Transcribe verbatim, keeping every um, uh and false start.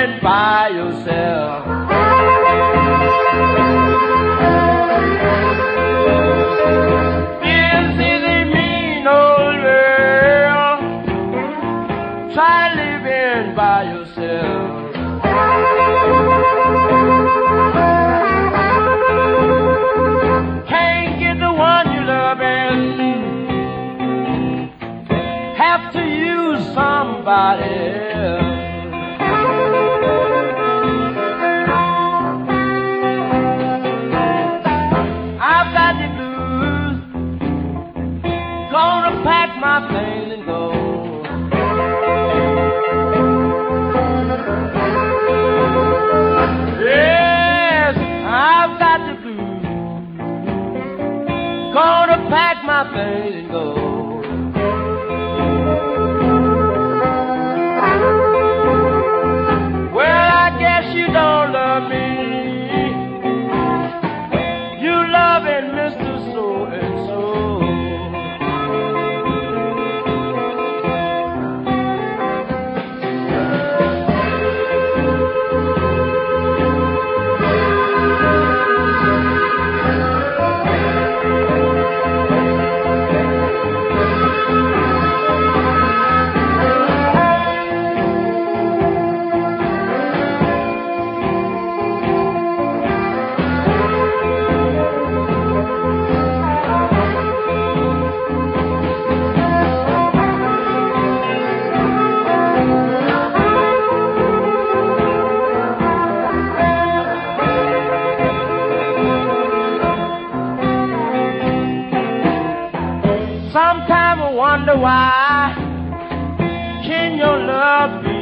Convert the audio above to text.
living by yourself. This is a mean old world. Try living by yourself. Can't get the one you love and have to use somebody else. I've got the blues, gonna pack my things and go. Yes, I've got the blues, gonna pack my things and go. You don't love me. You loving Mister So and so. Sometimes I wonder why can your love be